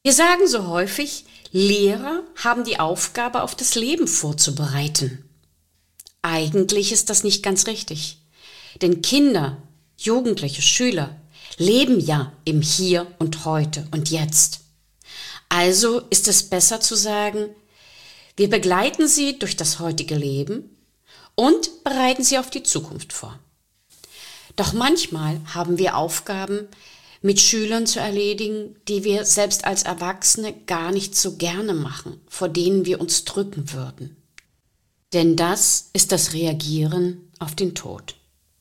Wir sagen so häufig, Lehrer haben die Aufgabe, auf das Leben vorzubereiten. Eigentlich ist das nicht ganz richtig. Denn Kinder, Jugendliche, Schüler leben ja im Hier und Heute und Jetzt. Also ist es besser zu sagen, wir begleiten sie durch das heutige Leben und bereiten sie auf die Zukunft vor. Doch manchmal haben wir Aufgaben mit Schülern zu erledigen, die wir selbst als Erwachsene gar nicht so gerne machen, vor denen wir uns drücken würden. Denn das ist das Reagieren auf den Tod.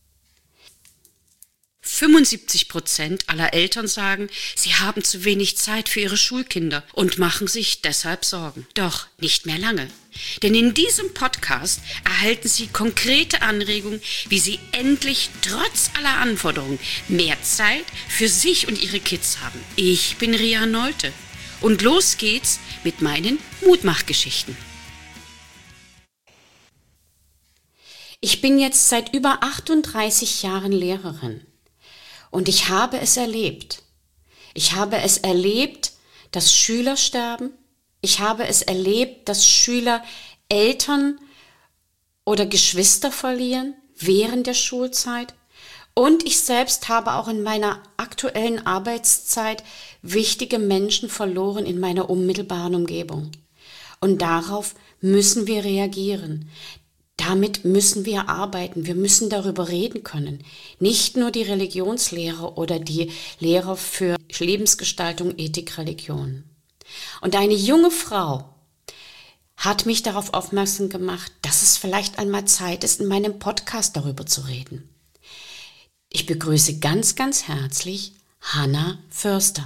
75% aller Eltern sagen, sie haben zu wenig Zeit für ihre Schulkinder und machen sich deshalb Sorgen. Doch nicht mehr lange. Denn in diesem Podcast erhalten Sie konkrete Anregungen, wie Sie endlich trotz aller Anforderungen mehr Zeit für sich und Ihre Kids haben. Ich bin Ria Nolte und los geht's mit meinen Mutmachgeschichten. Ich bin jetzt seit über 38 Jahren Lehrerin. Und ich habe es erlebt. Ich habe es erlebt, dass Schüler sterben. Ich habe es erlebt, dass Schüler Eltern oder Geschwister verlieren während der Schulzeit. Und ich selbst habe auch in meiner aktuellen Arbeitszeit wichtige Menschen verloren in meiner unmittelbaren Umgebung. Und darauf müssen wir reagieren. Damit müssen wir arbeiten, wir müssen darüber reden können. Nicht nur die Religionslehrer oder die Lehrer für Lebensgestaltung, Ethik, Religion. Und eine junge Frau hat mich darauf aufmerksam gemacht, dass es vielleicht einmal Zeit ist, in meinem Podcast darüber zu reden. Ich begrüße ganz, ganz herzlich Hanna Förster.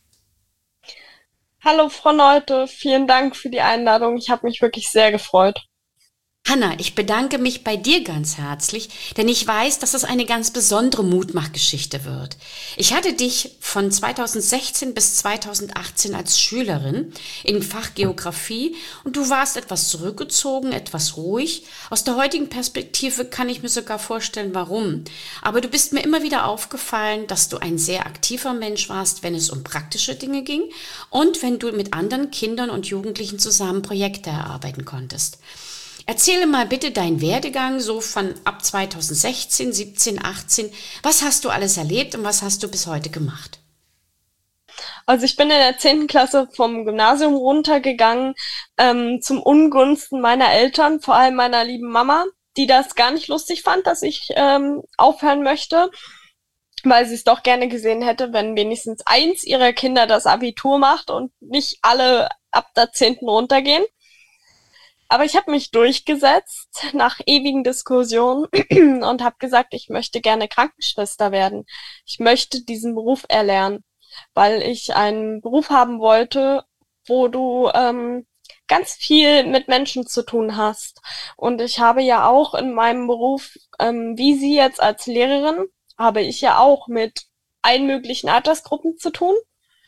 Hallo Frau Nolte, vielen Dank für die Einladung. Ich habe mich wirklich sehr gefreut. Hanna, ich bedanke mich bei dir ganz herzlich, denn ich weiß, dass es eine ganz besondere Mutmachgeschichte wird. Ich hatte dich von 2016 bis 2018 als Schülerin im Fach Geografie und du warst etwas zurückgezogen, etwas ruhig. Aus der heutigen Perspektive kann ich mir sogar vorstellen, warum. Aber du bist mir immer wieder aufgefallen, dass du ein sehr aktiver Mensch warst, wenn es um praktische Dinge ging und wenn du mit anderen Kindern und Jugendlichen zusammen Projekte erarbeiten konntest. Erzähle mal bitte deinen Werdegang so von ab 2016, 17, 18. Was hast du alles erlebt und was hast du bis heute gemacht? Also ich bin in der 10. Klasse vom Gymnasium runtergegangen, zum Ungunsten meiner Eltern, vor allem meiner lieben Mama, die das gar nicht lustig fand, dass ich aufhören möchte, weil sie es doch gerne gesehen hätte, wenn wenigstens eins ihrer Kinder das Abitur macht und nicht alle ab der 10. runtergehen. Aber ich habe mich durchgesetzt nach ewigen Diskussionen und habe gesagt, ich möchte gerne Krankenschwester werden. Ich möchte diesen Beruf erlernen, weil ich einen Beruf haben wollte, wo du ganz viel mit Menschen zu tun hast. Und ich habe ja auch in meinem Beruf, wie Sie jetzt als Lehrerin, habe ich ja auch mit allen möglichen Altersgruppen zu tun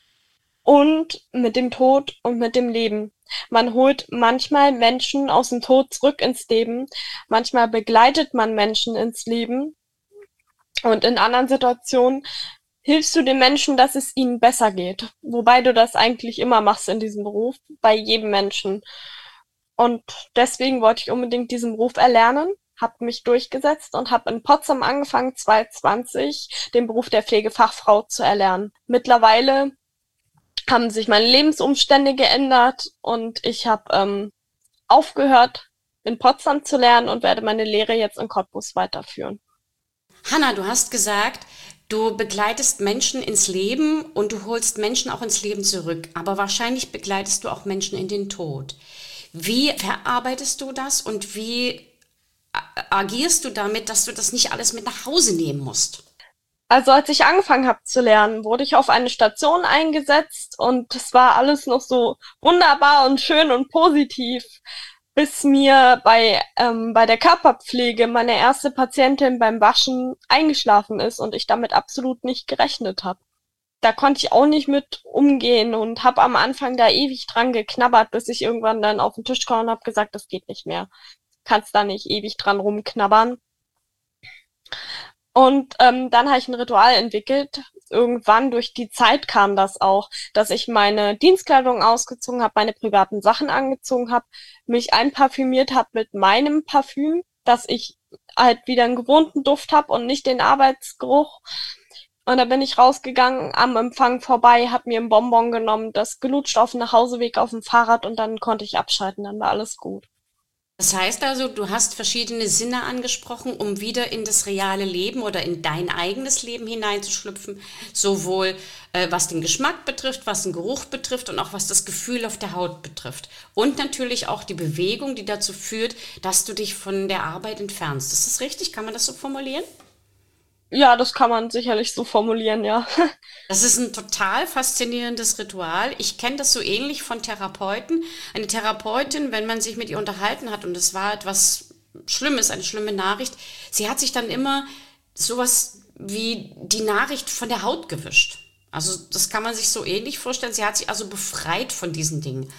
und mit dem Tod und mit dem Leben. Man holt manchmal Menschen aus dem Tod zurück ins Leben, manchmal begleitet man Menschen ins Leben und in anderen Situationen hilfst du den Menschen, dass es ihnen besser geht. Wobei du das eigentlich immer machst in diesem Beruf, bei jedem Menschen. Und deswegen wollte ich unbedingt diesen Beruf erlernen, habe mich durchgesetzt und habe in Potsdam angefangen, 2020, den Beruf der Pflegefachfrau zu erlernen. Mittlerweile haben sich meine Lebensumstände geändert und ich habe aufgehört, in Potsdam zu lernen und werde meine Lehre jetzt in Cottbus weiterführen. Hanna, du hast gesagt, du begleitest Menschen ins Leben und du holst Menschen auch ins Leben zurück. Aber wahrscheinlich begleitest du auch Menschen in den Tod. Wie verarbeitest du das und wie agierst du damit, dass du das nicht alles mit nach Hause nehmen musst? Also als ich angefangen habe zu lernen, wurde ich auf eine Station eingesetzt und es war alles noch so wunderbar und schön und positiv, bis mir bei der Körperpflege meine erste Patientin beim Waschen eingeschlafen ist und ich damit absolut nicht gerechnet habe. Da konnte ich auch nicht mit umgehen und habe am Anfang da ewig dran geknabbert, bis ich irgendwann dann auf den Tisch kam und habe gesagt, das geht nicht mehr. Kannst da nicht ewig dran rumknabbern. Und dann habe ich ein Ritual entwickelt. Irgendwann durch die Zeit kam das auch, dass ich meine Dienstkleidung ausgezogen habe, meine privaten Sachen angezogen habe, mich einparfümiert habe mit meinem Parfüm, dass ich halt wieder einen gewohnten Duft habe und nicht den Arbeitsgeruch. Und da bin ich rausgegangen, am Empfang vorbei, hab mir ein Bonbon genommen, das gelutscht auf dem Nachhauseweg auf dem Fahrrad und dann konnte ich abschalten, dann war alles gut. Das heißt also, du hast verschiedene Sinne angesprochen, um wieder in das reale Leben oder in dein eigenes Leben hineinzuschlüpfen, sowohl was den Geschmack betrifft, was den Geruch betrifft und auch was das Gefühl auf der Haut betrifft. Und natürlich auch die Bewegung, die dazu führt, dass du dich von der Arbeit entfernst. Ist das richtig? Kann man das so formulieren? Ja, das kann man sicherlich so formulieren, ja. Das ist ein total faszinierendes Ritual. Ich kenne das so ähnlich von Therapeuten. Eine Therapeutin, wenn man sich mit ihr unterhalten hat und es war etwas Schlimmes, eine schlimme Nachricht, sie hat sich dann immer sowas wie die Nachricht von der Haut gewischt. Also das kann man sich so ähnlich vorstellen. Sie hat sich also befreit von diesen Dingen.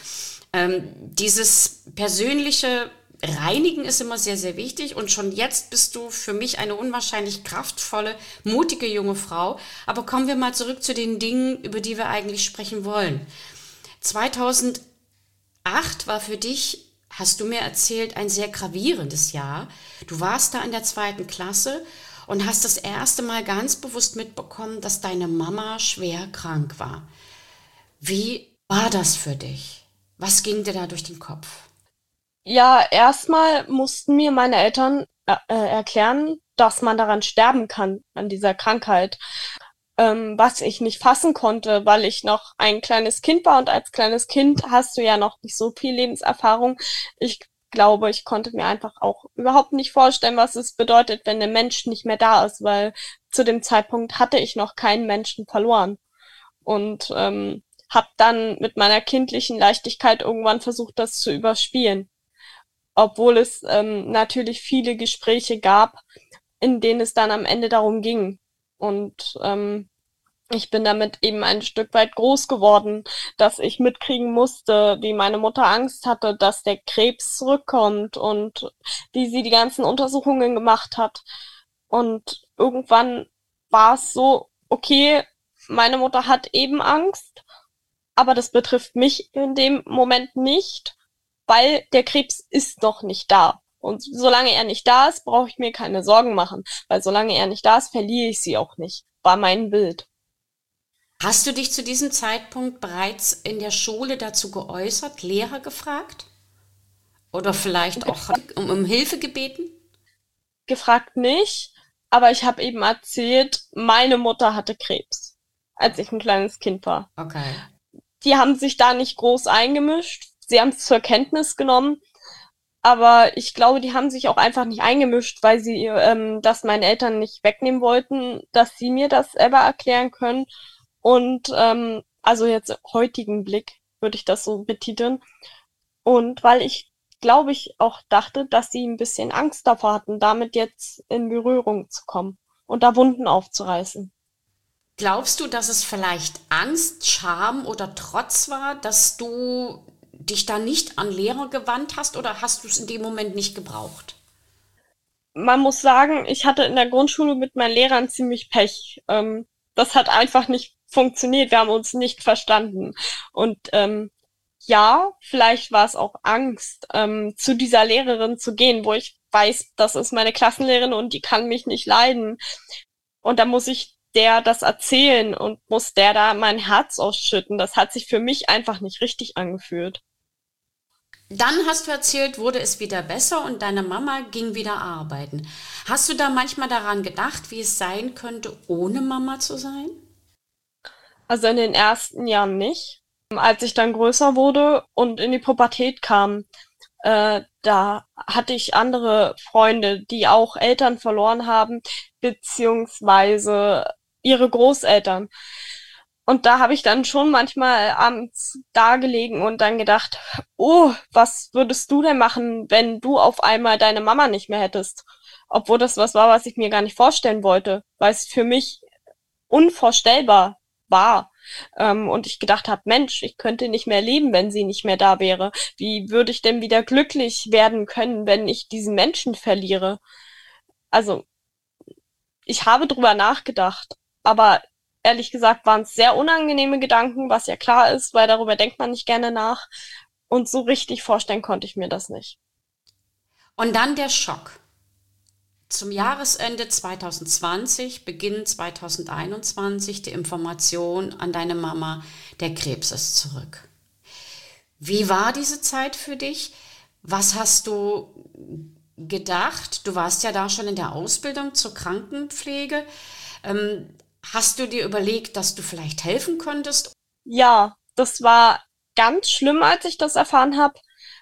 Dieses persönliche Reinigen ist immer sehr, sehr wichtig und schon jetzt bist du für mich eine unwahrscheinlich kraftvolle, mutige junge Frau. Aber kommen wir mal zurück zu den Dingen, über die wir eigentlich sprechen wollen. 2008 war für dich, hast du mir erzählt, ein sehr gravierendes Jahr. Du warst da in der zweiten Klasse und hast das erste Mal ganz bewusst mitbekommen, dass deine Mama schwer krank war. Wie war das für dich? Was ging dir da durch den Kopf? Ja, erstmal mussten mir meine Eltern erklären, dass man daran sterben kann, an dieser Krankheit. Was ich nicht fassen konnte, weil ich noch ein kleines Kind war und als kleines Kind hast du ja noch nicht so viel Lebenserfahrung. Ich glaube, ich konnte mir einfach auch überhaupt nicht vorstellen, was es bedeutet, wenn ein Mensch nicht mehr da ist, weil zu dem Zeitpunkt hatte ich noch keinen Menschen verloren. Und habe dann mit meiner kindlichen Leichtigkeit irgendwann versucht, das zu überspielen, obwohl es natürlich viele Gespräche gab, in denen es dann am Ende darum ging. Und ich bin damit eben ein Stück weit groß geworden, dass ich mitkriegen musste, wie meine Mutter Angst hatte, dass der Krebs zurückkommt und wie sie die ganzen Untersuchungen gemacht hat. Und irgendwann war es so, okay, meine Mutter hat eben Angst, aber das betrifft mich in dem Moment nicht, weil der Krebs ist noch nicht da. Und solange er nicht da ist, brauche ich mir keine Sorgen machen, weil solange er nicht da ist, verliere ich sie auch nicht. War mein Bild. Hast du dich zu diesem Zeitpunkt bereits in der Schule dazu geäußert, Lehrer gefragt? Oder vielleicht auch um Hilfe gebeten? Gefragt nicht, aber ich habe eben erzählt, meine Mutter hatte Krebs, als ich ein kleines Kind war. Okay. Die haben sich da nicht groß eingemischt. Sie haben es zur Kenntnis genommen, aber ich glaube, die haben sich auch einfach nicht eingemischt, weil sie das meinen Eltern nicht wegnehmen wollten, dass sie mir das selber erklären können. Und also jetzt heutigen Blick würde ich das so betiteln. Und weil ich, glaube ich, auch dachte, dass sie ein bisschen Angst davor hatten, damit jetzt in Berührung zu kommen und da Wunden aufzureißen. Glaubst du, dass es vielleicht Angst, Scham oder Trotz war, dass du dich da nicht an Lehrer gewandt hast oder hast du es in dem Moment nicht gebraucht? Man muss sagen, ich hatte in der Grundschule mit meinen Lehrern ziemlich Pech. Das hat einfach nicht funktioniert. Wir haben uns nicht verstanden. Und ja, vielleicht war es auch Angst, zu dieser Lehrerin zu gehen, wo ich weiß, das ist meine Klassenlehrerin und die kann mich nicht leiden. Und da muss ich der das erzählen und muss der da mein Herz ausschütten. Das hat sich für mich einfach nicht richtig angefühlt. Dann hast du erzählt, wurde es wieder besser und deine Mama ging wieder arbeiten. Hast du da manchmal daran gedacht, wie es sein könnte, ohne Mama zu sein? Also in den ersten Jahren nicht. Als ich dann größer wurde und in die Pubertät kam, da hatte ich andere Freunde, die auch Eltern verloren haben, beziehungsweise ihre Großeltern. Und da habe ich dann schon manchmal abends da gelegen und dann gedacht, oh, was würdest du denn machen, wenn du auf einmal deine Mama nicht mehr hättest? Obwohl das was war, was ich mir gar nicht vorstellen wollte, weil es für mich unvorstellbar war. Und ich gedacht habe, Mensch, ich könnte nicht mehr leben, wenn sie nicht mehr da wäre. Wie würde ich denn wieder glücklich werden können, wenn ich diesen Menschen verliere? Also ich habe drüber nachgedacht, aber ehrlich gesagt waren es sehr unangenehme Gedanken, was ja klar ist, weil darüber denkt man nicht gerne nach. Und so richtig vorstellen konnte ich mir das nicht. Und dann der Schock. Zum Jahresende 2020, Beginn 2021, die Information an deine Mama, der Krebs ist zurück. Wie war diese Zeit für dich? Was hast du gedacht? Du warst ja da schon in der Ausbildung zur Krankenpflege. Hast du dir überlegt, dass du vielleicht helfen könntest? Ja, das war ganz schlimm, als ich das erfahren habe.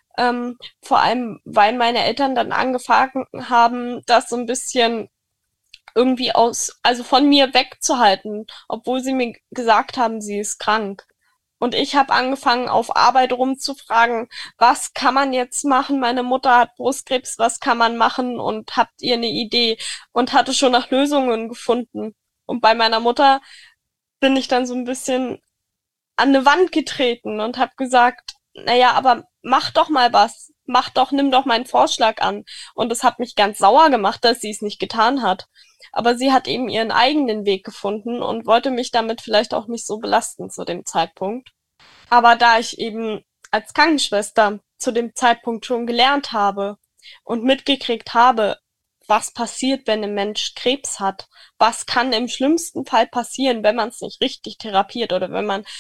Vor allem, weil meine Eltern dann angefangen haben, das so ein bisschen irgendwie also von mir wegzuhalten, obwohl sie mir gesagt haben, sie ist krank. Und ich habe angefangen, auf Arbeit rumzufragen, was kann man jetzt machen? Meine Mutter hat Brustkrebs, was kann man machen? Und habt ihr eine Idee? Und hatte schon nach Lösungen gefunden. Und bei meiner Mutter bin ich dann so ein bisschen an eine Wand getreten und habe gesagt, naja, aber mach doch mal was. Nimm doch meinen Vorschlag an. Und es hat mich ganz sauer gemacht, dass sie es nicht getan hat. Aber sie hat eben ihren eigenen Weg gefunden und wollte mich damit vielleicht auch nicht so belasten zu dem Zeitpunkt. Aber da ich eben als Krankenschwester zu dem Zeitpunkt schon gelernt habe und mitgekriegt habe, was passiert, wenn ein Mensch Krebs hat, was kann im schlimmsten Fall passieren, wenn man es nicht richtig therapiert oder wenn man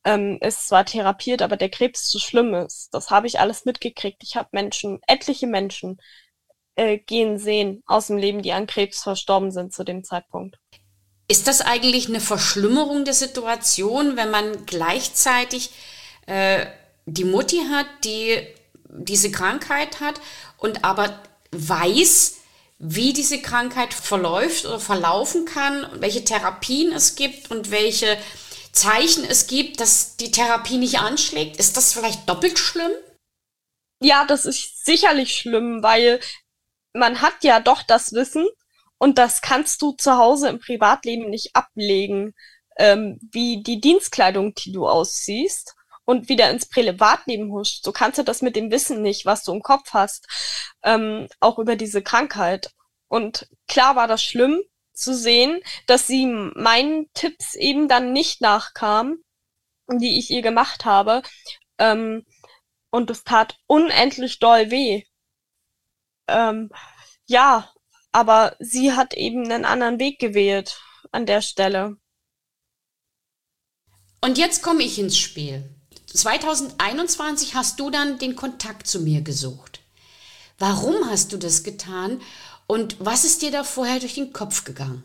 es zwar therapiert, aber der Krebs zu schlimm ist. Das habe ich alles mitgekriegt. Ich habe etliche Menschen gehen sehen aus dem Leben, die an Krebs verstorben sind zu dem Zeitpunkt. Ist das eigentlich eine Verschlimmerung der Situation, wenn man gleichzeitig die Mutti hat, die diese Krankheit hat und aber weiß, wie diese Krankheit verläuft oder verlaufen kann, welche Therapien es gibt und welche Zeichen es gibt, dass die Therapie nicht anschlägt? Ist das vielleicht doppelt schlimm? Ja, das ist sicherlich schlimm, weil man hat ja doch das Wissen und das kannst du zu Hause im Privatleben nicht ablegen, wie die Dienstkleidung, die du ausziehst und wieder ins Privatleben huscht. So kannst du das mit dem Wissen nicht, was du im Kopf hast, auch über diese Krankheit. Und klar war das schlimm zu sehen, dass sie meinen Tipps eben dann nicht nachkam, die ich ihr gemacht habe. Ähm, und es tat unendlich doll weh. Ähm, ja, aber sie hat eben einen anderen Weg gewählt an der Stelle. Und jetzt komme ich ins Spiel. 2021 hast du dann den Kontakt zu mir gesucht. Warum hast du das getan und was ist dir da vorher durch den Kopf gegangen?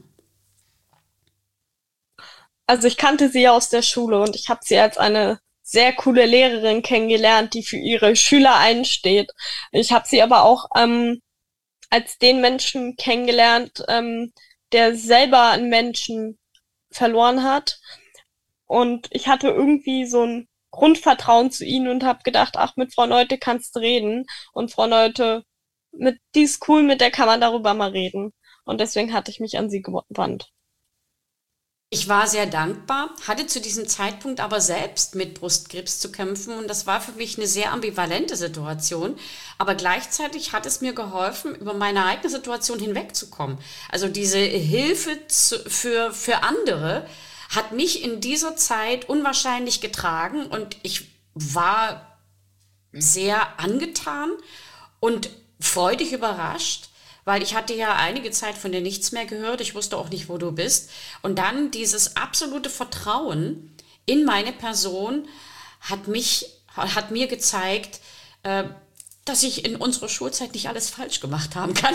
Also ich kannte sie ja aus der Schule und ich habe sie als eine sehr coole Lehrerin kennengelernt, die für ihre Schüler einsteht. Ich habe sie aber auch als den Menschen kennengelernt, der selber einen Menschen verloren hat. Und ich hatte irgendwie so ein Grundvertrauen zu ihnen und habe gedacht, ach, mit Frau Neute kannst du reden. Und Frau Neute, die ist cool, mit der kann man darüber mal reden. Und deswegen hatte ich mich an sie gewandt. Ich war sehr dankbar, hatte zu diesem Zeitpunkt aber selbst mit Brustkrebs zu kämpfen und das war für mich eine sehr ambivalente Situation. Aber gleichzeitig hat es mir geholfen, über meine eigene Situation hinwegzukommen. Also diese Hilfe für andere hat mich in dieser Zeit unwahrscheinlich getragen und ich war sehr angetan und freudig überrascht, weil ich hatte ja einige Zeit von dir nichts mehr gehört. Ich wusste auch nicht, wo du bist. Und dann dieses absolute Vertrauen in meine Person hat mir gezeigt, dass ich in unserer Schulzeit nicht alles falsch gemacht haben kann.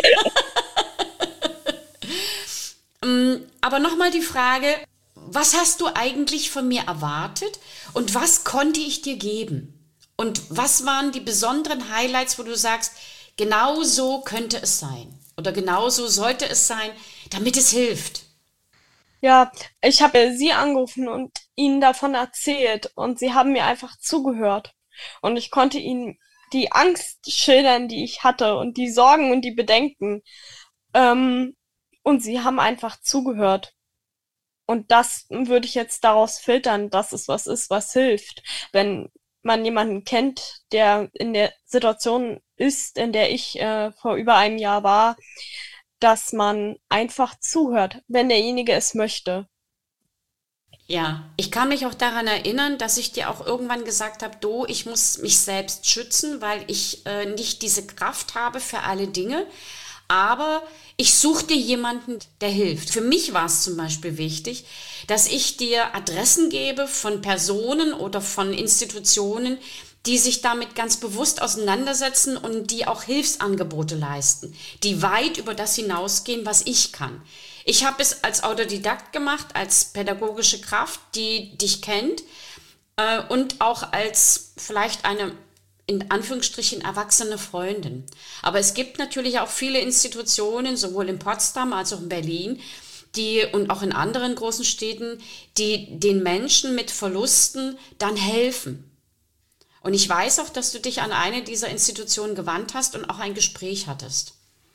Aber nochmal die Frage, was hast du eigentlich von mir erwartet und was konnte ich dir geben? Und was waren die besonderen Highlights, wo du sagst, genau so könnte es sein oder genau so sollte es sein, damit es hilft? Ja, ich habe sie angerufen und ihnen davon erzählt und sie haben mir einfach zugehört. Und ich konnte ihnen die Angst schildern, die ich hatte und die Sorgen und die Bedenken. Ähm, und sie haben einfach zugehört. Und das würde ich jetzt daraus filtern, dass es was ist, was hilft. Wenn man jemanden kennt, der in der Situation ist, in der ich vor über einem Jahr war, dass man einfach zuhört, wenn derjenige es möchte. Ja, ich kann mich auch daran erinnern, dass ich dir auch irgendwann gesagt habe, du, ich muss mich selbst schützen, weil ich nicht diese Kraft habe für alle Dinge. Aber ich suche dir jemanden, der hilft. Für mich war es zum Beispiel wichtig, dass ich dir Adressen gebe von Personen oder von Institutionen, die sich damit ganz bewusst auseinandersetzen und die auch Hilfsangebote leisten, die weit über das hinausgehen, was ich kann. Ich habe es als Autodidakt gemacht, als pädagogische Kraft, die dich kennt, und auch als vielleicht eine in Anführungsstrichen erwachsene Freundin. Aber es gibt natürlich auch viele Institutionen, sowohl in Potsdam als auch in Berlin, die und auch in anderen großen Städten, die den Menschen mit Verlusten dann helfen. Und ich weiß auch, dass du dich an eine dieser Institutionen gewandt hast und auch ein Gespräch hattest.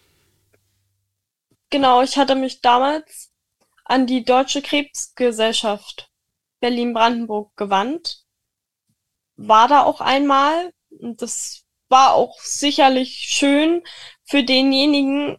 Genau, ich hatte mich damals an die Deutsche Krebsgesellschaft Berlin-Brandenburg gewandt, war da auch einmal und das war auch sicherlich schön für denjenigen,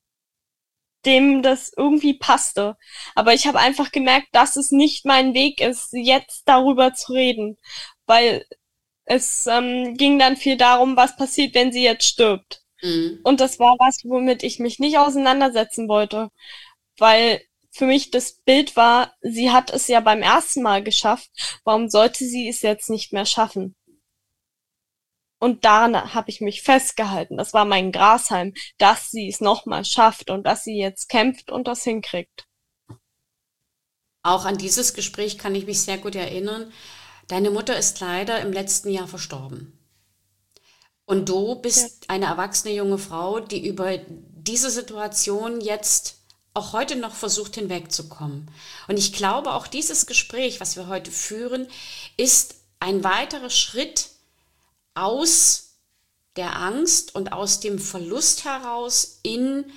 dem das irgendwie passte. Aber ich habe einfach gemerkt, dass es nicht mein Weg ist, jetzt darüber zu reden, weil es ging dann viel darum, was passiert, wenn sie jetzt stirbt. Mhm. Und das war was, womit ich mich nicht auseinandersetzen wollte, weil für mich das Bild war, sie hat es ja beim ersten Mal geschafft, warum sollte sie es jetzt nicht mehr schaffen? Und daran habe ich mich festgehalten. Das war mein Grashalm, dass sie es nochmal schafft und dass sie jetzt kämpft und das hinkriegt. Auch an dieses Gespräch kann ich mich sehr gut erinnern. Deine Mutter ist leider im letzten Jahr verstorben. Und du Ja. bist eine erwachsene junge Frau, die über diese Situation jetzt auch heute noch versucht hinwegzukommen. Und ich glaube, auch dieses Gespräch, was wir heute führen, ist ein weiterer Schritt aus der Angst und aus dem Verlust heraus in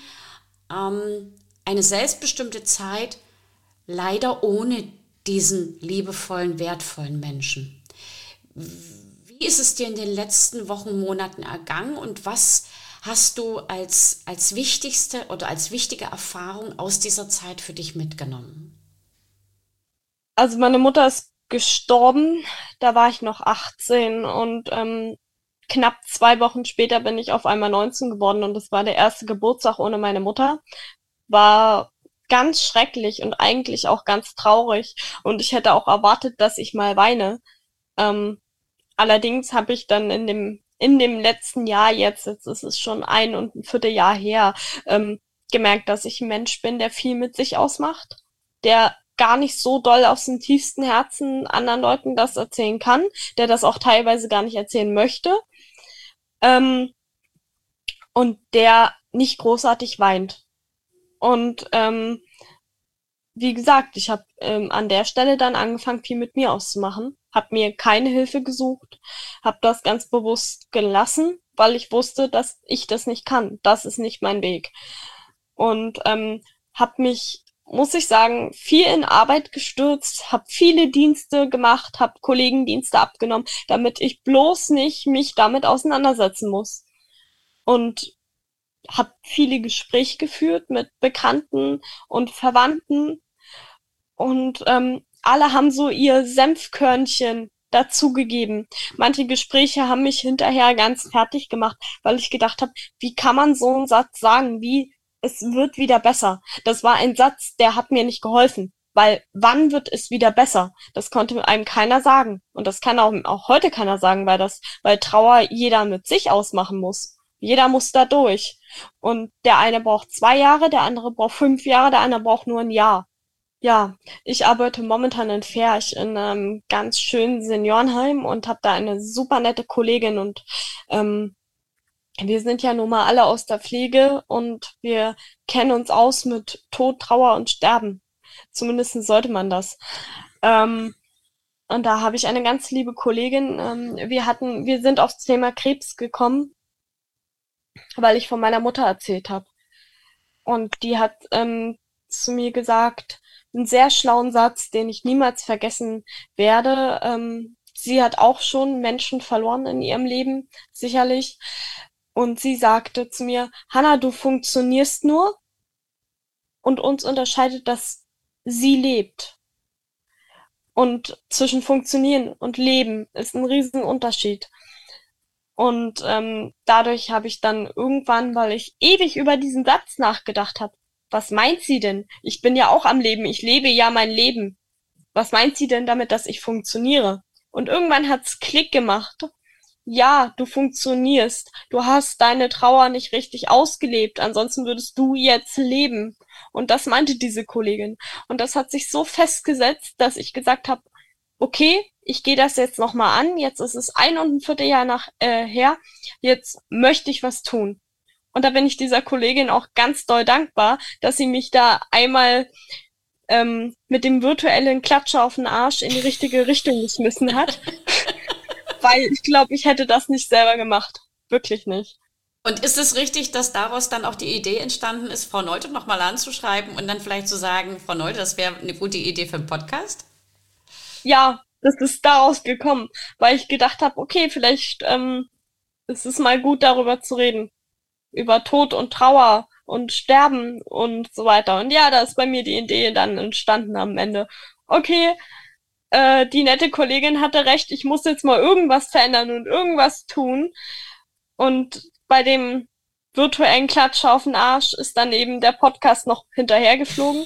eine selbstbestimmte Zeit, leider ohne diesen liebevollen, wertvollen Menschen. Wie ist es dir in den letzten Wochen, Monaten ergangen und was hast du als wichtigste oder als wichtige Erfahrung aus dieser Zeit für dich mitgenommen? Also meine Mutter ist gestorben, da war ich noch 18 und knapp 2 Wochen später bin ich auf einmal 19 geworden und das war der erste Geburtstag ohne meine Mutter. War ganz schrecklich und eigentlich auch ganz traurig und ich hätte auch erwartet, dass ich mal weine. Ähm, Allerdings habe ich dann in dem letzten Jahr jetzt ist es schon 1 und ein Vierteljahr her, gemerkt, dass ich ein Mensch bin, der viel mit sich ausmacht, der gar nicht so doll aus dem tiefsten Herzen anderen Leuten das erzählen kann, der das auch teilweise gar nicht erzählen möchte, ähm, und der nicht großartig weint. Und wie gesagt, ich habe an der Stelle dann angefangen, viel mit mir auszumachen, habe mir keine Hilfe gesucht, habe das ganz bewusst gelassen, weil ich wusste, dass ich das nicht kann. Das ist nicht mein Weg. Und habe mich, muss ich sagen, viel in Arbeit gestürzt, habe viele Dienste gemacht, habe Kollegendienste abgenommen, damit ich bloß nicht mich damit auseinandersetzen muss. Und habe viele Gespräche geführt mit Bekannten und Verwandten und alle haben so ihr Senfkörnchen dazugegeben. Manche Gespräche haben mich hinterher ganz fertig gemacht, weil ich gedacht habe, wie kann man so einen Satz sagen, wie es wird wieder besser. Das war ein Satz, der hat mir nicht geholfen, weil wann wird es wieder besser? Das konnte einem keiner sagen und das kann auch heute keiner sagen, weil Trauer jeder mit sich ausmachen muss. Jeder muss da durch. Und der eine braucht 2 Jahre, der andere braucht 5 Jahre, der andere braucht nur ein Jahr. Ja, ich arbeite momentan in Ferch in einem ganz schönen Seniorenheim und habe da eine super nette Kollegin und ähm, wir sind ja nun mal alle aus der Pflege und wir kennen uns aus mit Tod, Trauer und Sterben. Zumindest sollte man das. Ähm, und da habe ich eine ganz liebe Kollegin. Wir sind aufs Thema Krebs gekommen, weil ich von meiner Mutter erzählt habe. Und die hat zu mir gesagt, einen sehr schlauen Satz, den ich niemals vergessen werde. Sie hat auch schon Menschen verloren in ihrem Leben, sicherlich. Und sie sagte zu mir, Hanna, du funktionierst nur. und uns unterscheidet, dass sie lebt. Und zwischen funktionieren und leben ist ein Riesenunterschied. Und dadurch habe ich dann irgendwann, weil ich ewig über diesen Satz nachgedacht habe, was meint sie denn? Ich bin ja auch am Leben, ich lebe ja mein Leben. Was meint sie denn damit, dass ich funktioniere? Und irgendwann hat's Klick gemacht. Ja, du funktionierst. Du hast deine Trauer nicht richtig ausgelebt. Ansonsten würdest du jetzt leben. Und das meinte diese Kollegin. Und das hat sich so festgesetzt, dass ich gesagt habe, okay, ich gehe das jetzt nochmal an. Jetzt ist es 1,25 Jahre her. Jetzt möchte ich was tun. Und da bin ich dieser Kollegin auch ganz doll dankbar, dass sie mich da einmal mit dem virtuellen Klatscher auf den Arsch in die richtige Richtung geschmissen hat. Weil ich glaube, ich hätte das nicht selber gemacht. Wirklich nicht. Und ist es richtig, dass daraus dann auch die Idee entstanden ist, Frau Neute nochmal anzuschreiben und dann vielleicht zu sagen, Frau Neute, das wäre eine gute Idee für einen Podcast? Ja, das ist daraus gekommen, weil ich gedacht habe, okay, vielleicht ist es mal gut, darüber zu reden. Über Tod und Trauer und Sterben und so weiter. Und ja, da ist bei mir die Idee dann entstanden am Ende. Okay, die nette Kollegin hatte recht, ich muss jetzt mal irgendwas verändern und irgendwas tun. Und bei dem virtuellen Klatscher auf den Arsch ist dann eben der Podcast noch hinterhergeflogen.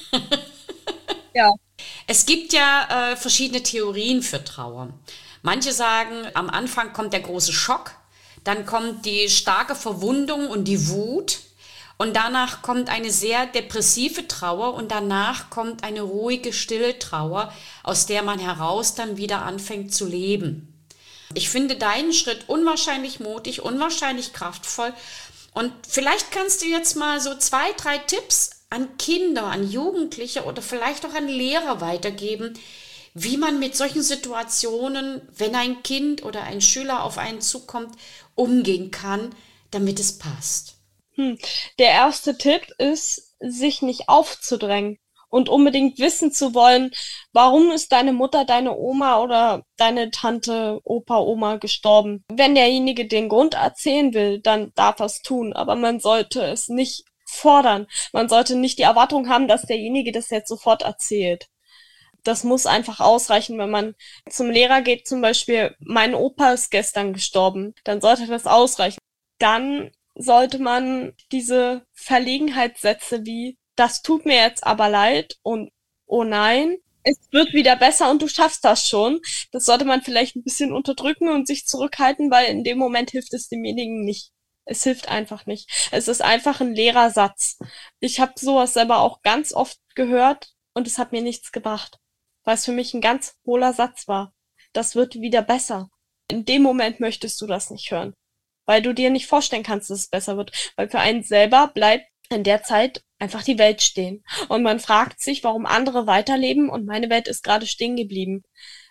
Ja. Es gibt ja verschiedene Theorien für Trauer. Manche sagen, am Anfang kommt der große Schock, dann kommt die starke Verwundung und die Wut und danach kommt eine sehr depressive Trauer und danach kommt eine ruhige, stille Trauer, aus der man heraus dann wieder anfängt zu leben. Ich finde deinen Schritt unwahrscheinlich mutig, unwahrscheinlich kraftvoll und vielleicht kannst du jetzt mal so 2, 3 Tipps an Kinder, an Jugendliche oder vielleicht auch an Lehrer weitergeben, wie man mit solchen Situationen, wenn ein Kind oder ein Schüler auf einen zukommt, umgehen kann, damit es passt. Der erste Tipp ist, sich nicht aufzudrängen und unbedingt wissen zu wollen, warum ist deine Mutter, deine Oma oder deine Tante, Opa, Oma gestorben. Wenn derjenige den Grund erzählen will, dann darf er es tun, aber man sollte es nicht fordern. Man sollte nicht die Erwartung haben, dass derjenige das jetzt sofort erzählt. Das muss einfach ausreichen, wenn man zum Lehrer geht, zum Beispiel, mein Opa ist gestern gestorben, dann sollte das ausreichen. Dann sollte man diese Verlegenheitssätze wie, das tut mir jetzt aber leid und oh nein, es wird wieder besser und du schaffst das schon. Das sollte man vielleicht ein bisschen unterdrücken und sich zurückhalten, weil in dem Moment hilft es demjenigen nicht. Es hilft einfach nicht. Es ist einfach ein leerer Satz. Ich habe sowas selber auch ganz oft gehört und es hat mir nichts gebracht, weil es für mich ein ganz hohler Satz war. Das wird wieder besser. In dem Moment möchtest du das nicht hören, weil du dir nicht vorstellen kannst, dass es besser wird, weil für einen selber bleibt in der Zeit einfach die Welt stehen. Und man fragt sich, warum andere weiterleben und meine Welt ist gerade stehen geblieben.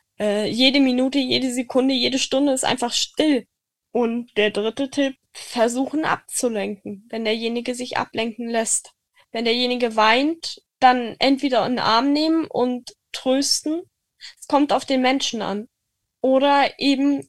Jede Minute, jede Sekunde, jede Stunde ist einfach still. Und der dritte Tipp, versuchen abzulenken, wenn derjenige sich ablenken lässt. Wenn derjenige weint, dann entweder in den Arm nehmen und trösten. Es kommt auf den Menschen an. Oder eben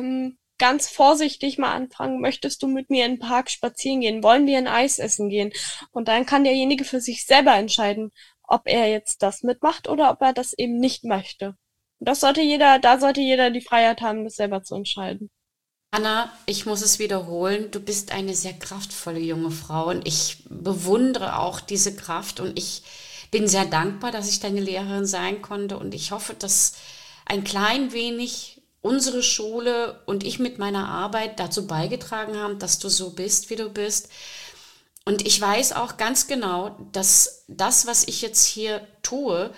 ganz vorsichtig mal anfangen, möchtest du mit mir in den Park spazieren gehen? Wollen wir ein Eis essen gehen? Und dann kann derjenige für sich selber entscheiden, ob er jetzt das mitmacht oder ob er das eben nicht möchte. Und da sollte jeder die Freiheit haben, das selber zu entscheiden. Anna, ich muss es wiederholen, du bist eine sehr kraftvolle junge Frau und ich bewundere auch diese Kraft und ich bin sehr dankbar, dass ich deine Lehrerin sein konnte und ich hoffe, dass ein klein wenig unsere Schule und ich mit meiner Arbeit dazu beigetragen haben, dass du so bist, wie du bist. Und ich weiß auch ganz genau, dass das, was ich jetzt hier tue,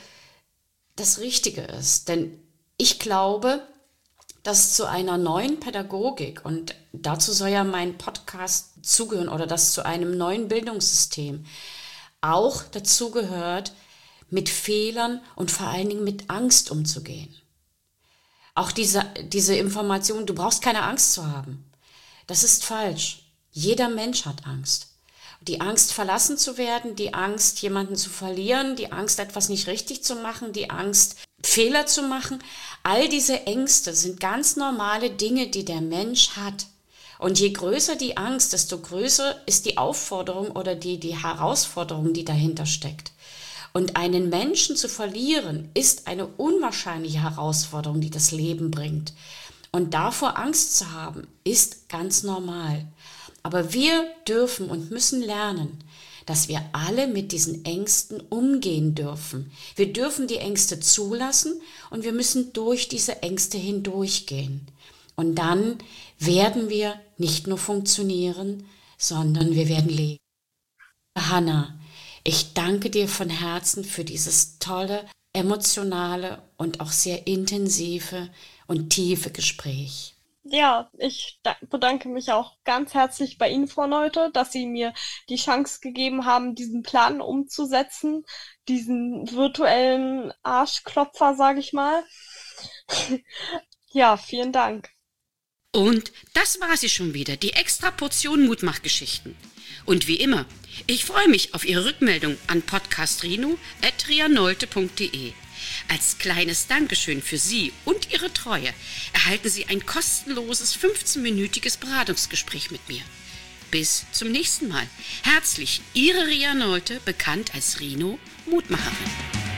das Richtige ist. Denn ich glaube, dass zu einer neuen Pädagogik, und dazu soll ja mein Podcast zugehören, oder dass zu einem neuen Bildungssystem auch dazu gehört, mit Fehlern und vor allen Dingen mit Angst umzugehen. Auch diese Information, du brauchst keine Angst zu haben. Das ist falsch. Jeder Mensch hat Angst. Die Angst, verlassen zu werden, die Angst, jemanden zu verlieren, die Angst, etwas nicht richtig zu machen, die Angst, Fehler zu machen. All diese Ängste sind ganz normale Dinge, die der Mensch hat. Und je größer die Angst, desto größer ist die Aufforderung oder die Herausforderung, die dahinter steckt. Und einen Menschen zu verlieren, ist eine unwahrscheinliche Herausforderung, die das Leben bringt. Und davor Angst zu haben, ist ganz normal. Aber wir dürfen und müssen lernen, dass wir alle mit diesen Ängsten umgehen dürfen. Wir dürfen die Ängste zulassen und wir müssen durch diese Ängste hindurchgehen. Und dann werden wir nicht nur funktionieren, sondern wir werden leben. Hanna, ich danke dir von Herzen für dieses tolle, emotionale und auch sehr intensive und tiefe Gespräch. Ja, ich bedanke mich auch ganz herzlich bei Ihnen, Frau Neute, dass Sie mir die Chance gegeben haben, diesen Plan umzusetzen, diesen virtuellen Arschklopfer, sage ich mal. Ja, vielen Dank. Und das war sie schon wieder, die extra Portion Mutmachgeschichten. Und wie immer, ich freue mich auf Ihre Rückmeldung an podcastrino@rianolte.de. Als kleines Dankeschön für Sie und Ihre Treue erhalten Sie ein kostenloses 15-minütiges Beratungsgespräch mit mir. Bis zum nächsten Mal. Herzlich, Ihre Ria Nolte, bekannt als Rino Mutmacherin.